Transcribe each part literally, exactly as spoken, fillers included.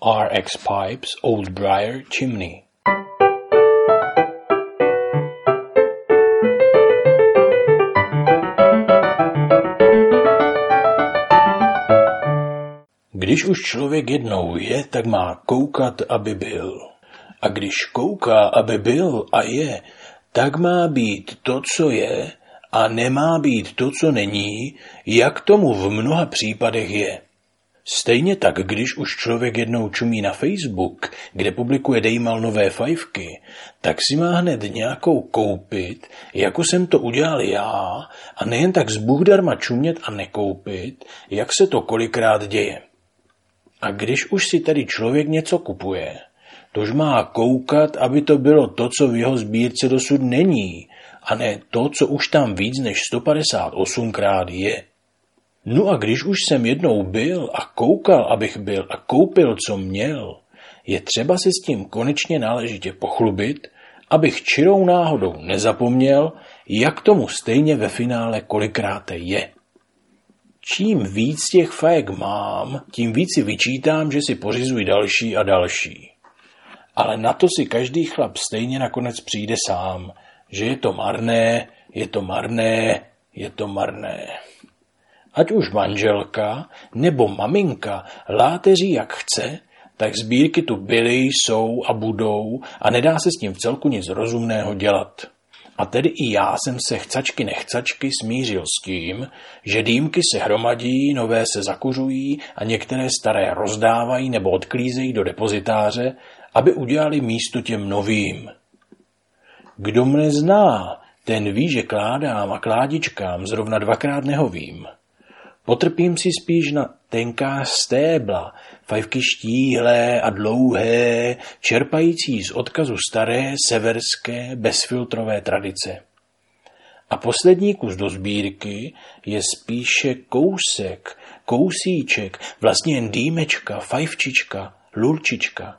R X Pipes Old Briar Chimney. Když už člověk jednou je, tak má koukat, aby byl. A když kouká, aby byl a je, tak má být to, co je, a nemá být to, co není, jak tomu v mnoha případech je. Stejně tak, když už člověk jednou čumí na Facebook, kde publikuje dejmal nové fajfky, tak si má hned nějakou koupit, jako jsem to udělal já, a nejen tak zbůhdarma čumět a nekoupit, jak se to kolikrát děje. A když už si tady člověk něco kupuje, tož má koukat, aby to bylo to, co v jeho sbírce dosud není, a ne to, co už tam víc než sto padesát osmkrát je. No a když už jsem jednou byl a koukal, abych byl a koupil, co měl, je třeba se s tím konečně náležitě pochlubit, abych čirou náhodou nezapomněl, jak tomu stejně ve finále kolikráte je. Čím víc těch fajek mám, tím víc si vyčítám, že si pořizuji další a další. Ale na to si každý chlap stejně nakonec přijde sám, že je to marné, je to marné, je to marné. Ať už manželka nebo maminka láteří jak chce, tak sbírky tu byly, jsou a budou a nedá se s tím v celku nic rozumného dělat. A tedy i já jsem se chcačky nechcačky smířil s tím, že dýmky se hromadí, nové se zakuřují a některé staré rozdávají nebo odklízejí do depozitáře, aby udělali místo těm novým. Kdo mne zná, ten ví, že kládám a kládičkám zrovna dvakrát nehovím. Potrpím si spíš na tenká stébla, fajfky štíhlé a dlouhé, čerpající z odkazu staré, severské, bezfiltrové tradice. A poslední kus do sbírky je spíše kousek, kousíček, vlastně jen dýmečka, fajfčička, lulčička.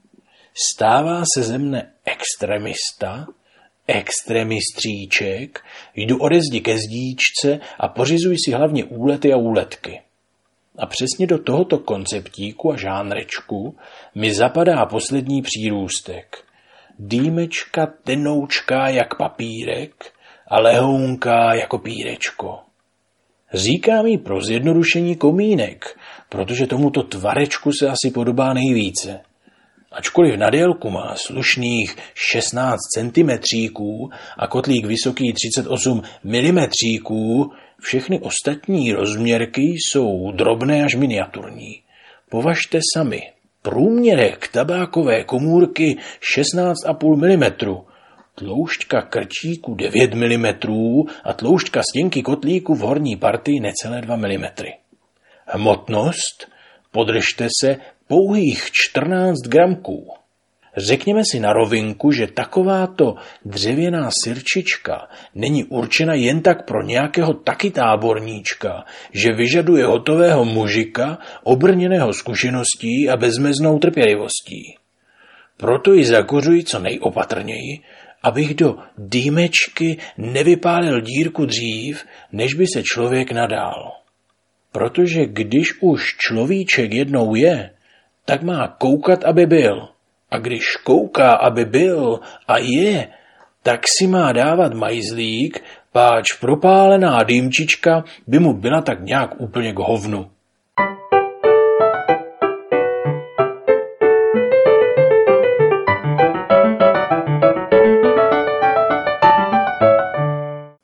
Stává se ze mne extremista, extremistříček, jdu ode zdi ke zdíčce a pořizuji si hlavně úlety a úletky. A přesně do tohoto konceptíku a žánrečku mi zapadá poslední přírůstek. Dýmečka tenoučká jak papírek a lehounká jako pírečko. Říkám jí pro zjednodušení komínek, protože tomuto tvarečku se asi podobá nejvíce. Ačkoliv na délku má slušných šestnáct centimetříků a kotlík vysoký třicet osm milimetříků, všechny ostatní rozměrky jsou drobné až miniaturní. Považte sami, průměrek tabákové komůrky šestnáct celá pět milimetru, tloušťka krčíku devět milimetrů a tloušťka stěnky kotlíku v horní partii necelé dva milimetry. Hmotnost, podržte se, pouhých čtrnáct gramků. Řekněme si na rovinku, že takováto dřevěná sirčička není určena jen tak pro nějakého taky táborníčka, že vyžaduje hotového mužika, obrněného zkušeností a bezmeznou trpělivostí. Proto ji zakořuji co nejopatrněji, abych do dýmečky nevypálil dírku dřív, než by se člověk nadál. Protože když už človíček jednou je, tak má koukat, aby byl. A když kouká, aby byl a je, tak si má dávat majzlík, páč propálená dýmčička by mu byla tak nějak úplně k hovnu.